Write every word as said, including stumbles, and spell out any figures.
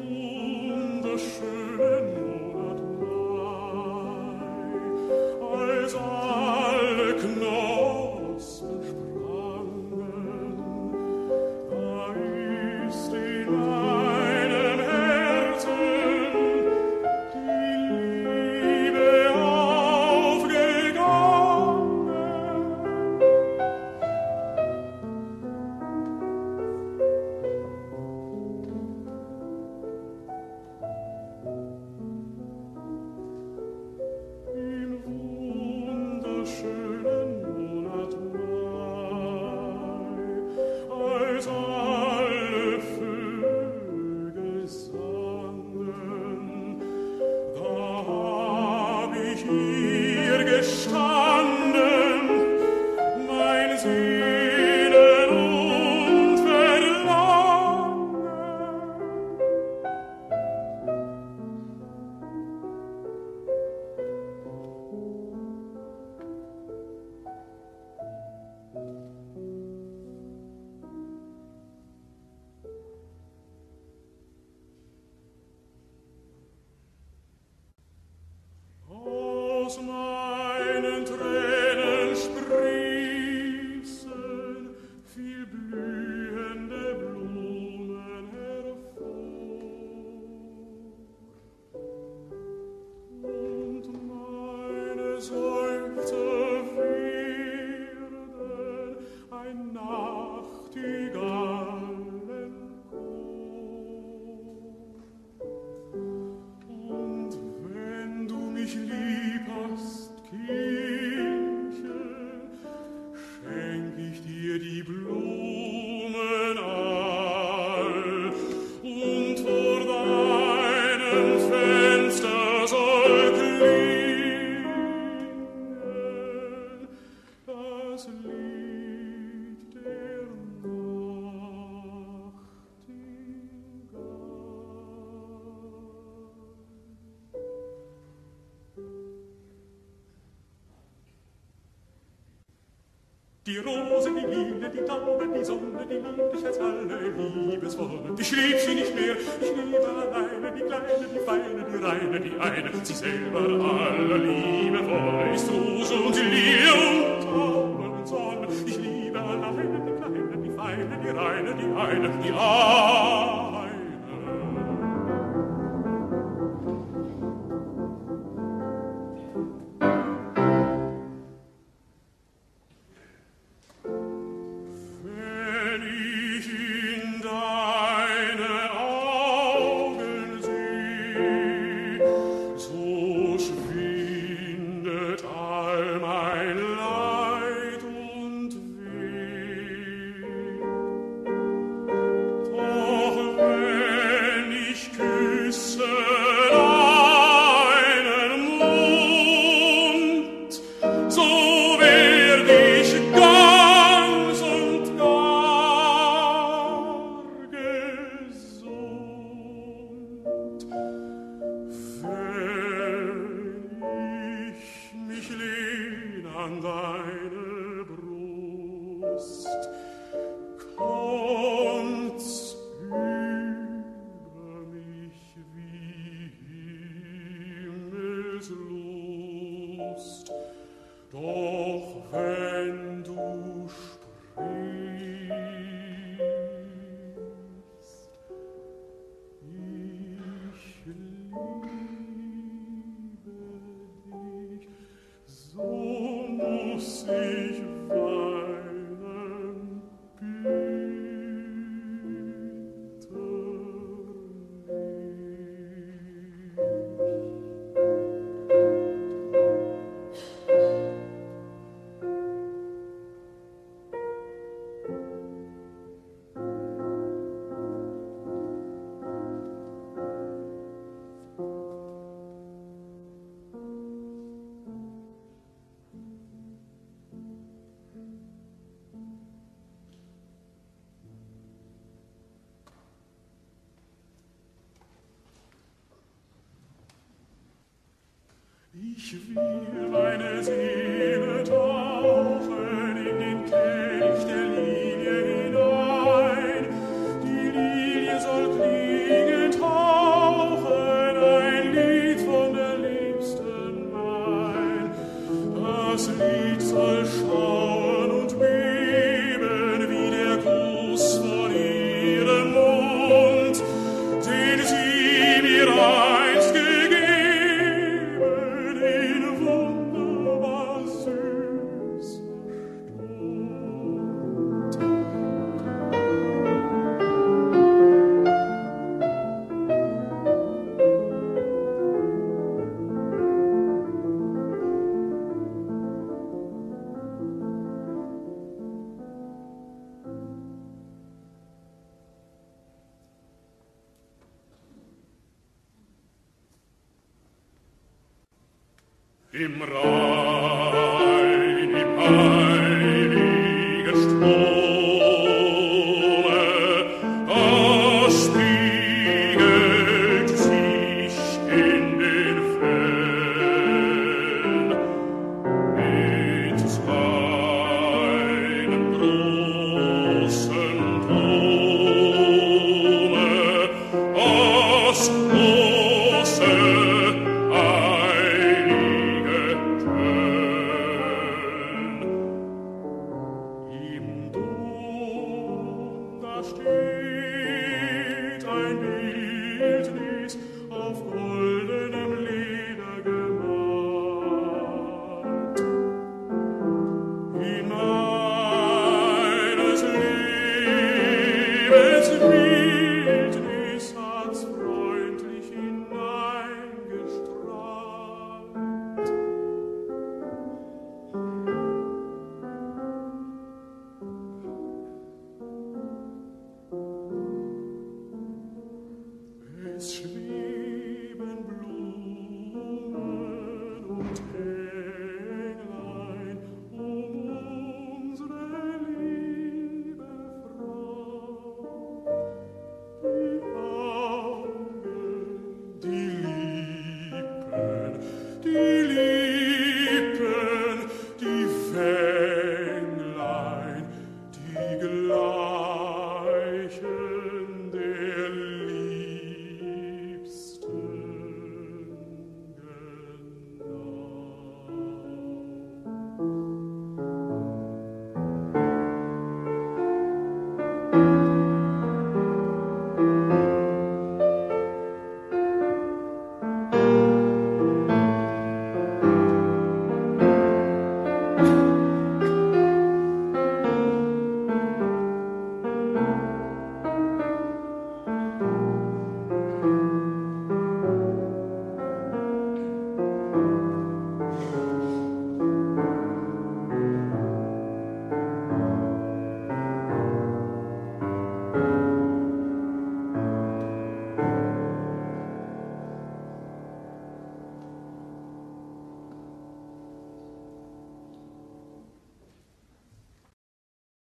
Die Rose, die Lile, die Taube, die Sonne, die liebt dich als alle Liebesworte. Ich lieb sie nicht mehr, ich liebe alleine, die Kleine, die Feine, die Reine, die eine, sie selber aller Liebe voll ist Rose und die Lile und Tauben und Sonne. Ich liebe alleine, die Kleine, die Feine, die Reine, die eine, die eine. Ich will meine Seele tauchen in den Kelch der Lilie hinein. Die Lilie soll klingend Im Rhein, im heiligen Strome, das spiegelt sich in den Fällen mit seinen großen Tone, das große heilige Köln. Im Dom, da steht ein Bildnis auf goldenem Leder gemalt. In meines Lebens Bildnis hat's freundlich hineingestrahlt. Es schwebt